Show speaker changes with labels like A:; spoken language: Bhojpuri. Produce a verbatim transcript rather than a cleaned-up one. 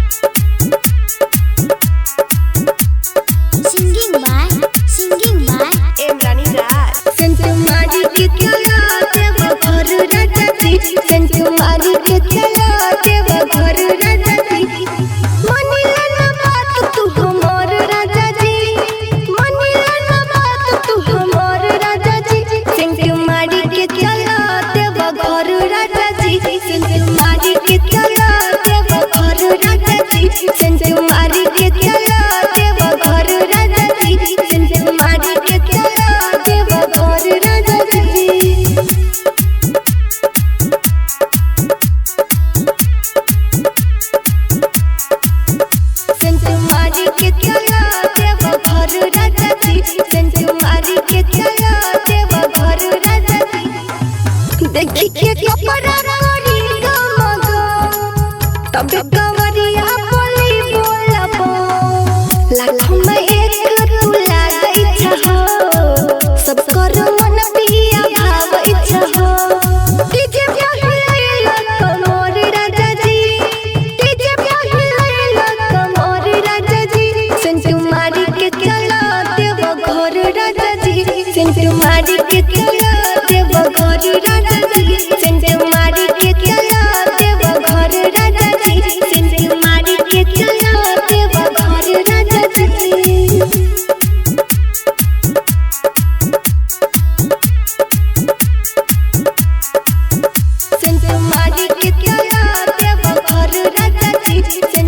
A: Singing by Singing by
B: Imrani Raj.
C: संतुमारी के चला देव घर राजा जी संतुमारी के चला देव घर राजा जी मनिला ना बात तू हमर राजा जी मनिला ना बात तू हमर राजा जी संतुमारी के चला देव घर राजा जी संतुमारी के चला देव घर राजा जी संतुमारी के चला देव घर राजा जी संतुमारी के चला देव घर राजा जी संतुमारी के चला देव घर राजा जी संतुमारी के चला देव घर राजा जी देखी के कपड़ा करी गमगो तब कंवरिया बोली बोलबो लाखों में एक तू लागई छहो सब कर मन पिया भावई छहो डीजे पे हिलाइला कमर राजा जी डीजे पे हिलाइला कमर राजा जी संतुमारी के चला देव घर राजा जी संतुमारी के चला देव घर राजा जी संतुमारी के चला देव घर राजा जी संतुमारी के चला देव घर राजा जी संतुमारी के चला देव घर राजा जी